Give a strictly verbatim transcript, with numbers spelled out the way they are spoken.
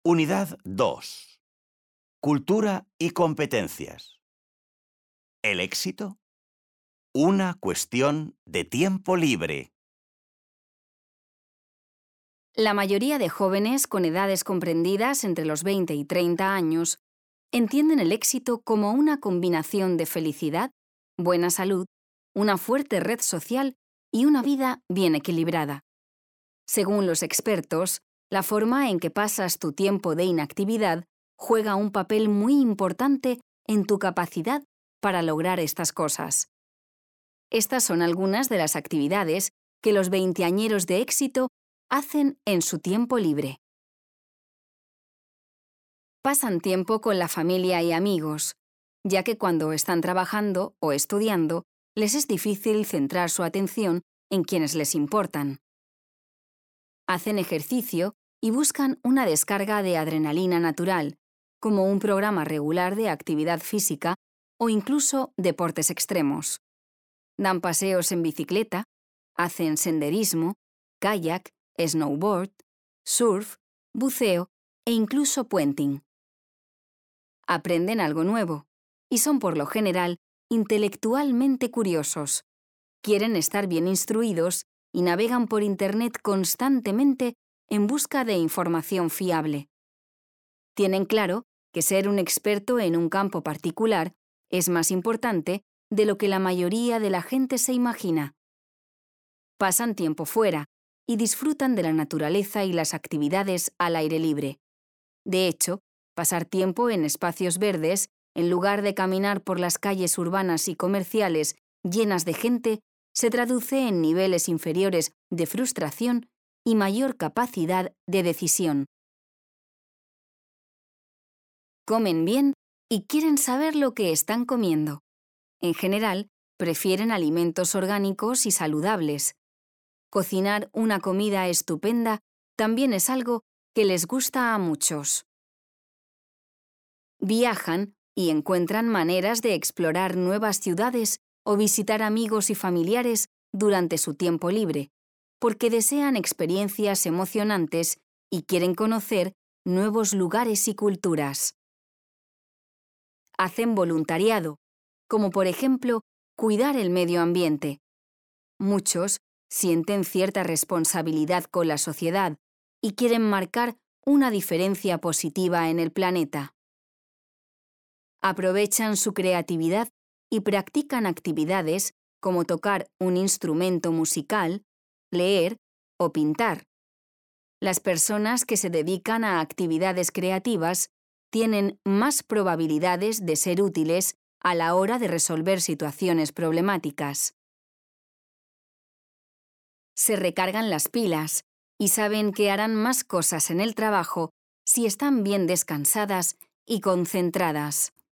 Unidad dos. Cultura y competencias. El éxito. Una cuestión de tiempo libre. La mayoría de jóvenes con edades comprendidas entre los veinte y treinta años entienden el éxito como una combinación de felicidad, buena salud, una fuerte red social y una vida bien equilibrada. Según los expertos, la forma en que pasas tu tiempo de inactividad juega un papel muy importante en tu capacidad para lograr estas cosas. Estas son algunas de las actividades que los veinteañeros de éxito hacen en su tiempo libre. Pasan tiempo con la familia y amigos, ya que cuando están trabajando o estudiando, les es difícil centrar su atención en quienes les importan. Hacen ejercicio y buscan una descarga de adrenalina natural, como un programa regular de actividad física o incluso deportes extremos. Dan paseos en bicicleta, hacen senderismo, kayak, snowboard, surf, buceo e incluso puenting. Aprenden algo nuevo y son por lo general intelectualmente curiosos. Quieren estar bien instruidos y navegan por Internet constantemente en busca de información fiable. Tienen claro que ser un experto en un campo particular es más importante de lo que la mayoría de la gente se imagina. Pasan tiempo fuera y disfrutan de la naturaleza y las actividades al aire libre. De hecho, pasar tiempo en espacios verdes, en lugar de caminar por las calles urbanas y comerciales llenas de gente, se traduce en niveles inferiores de frustración y mayor capacidad de decisión. Comen bien y quieren saber lo que están comiendo. En general, prefieren alimentos orgánicos y saludables. Cocinar una comida estupenda también es algo que les gusta a muchos. Viajan y encuentran maneras de explorar nuevas ciudades o visitar amigos y familiares durante su tiempo libre, porque desean experiencias emocionantes y quieren conocer nuevos lugares y culturas. Hacen voluntariado, como por ejemplo cuidar el medio ambiente. Muchos sienten cierta responsabilidad con la sociedad y quieren marcar una diferencia positiva en el planeta. Aprovechan su creatividad y practican actividades como tocar un instrumento musical, leer o pintar. Las personas que se dedican a actividades creativas tienen más probabilidades de ser útiles a la hora de resolver situaciones problemáticas. Se recargan las pilas y saben que harán más cosas en el trabajo si están bien descansadas y concentradas.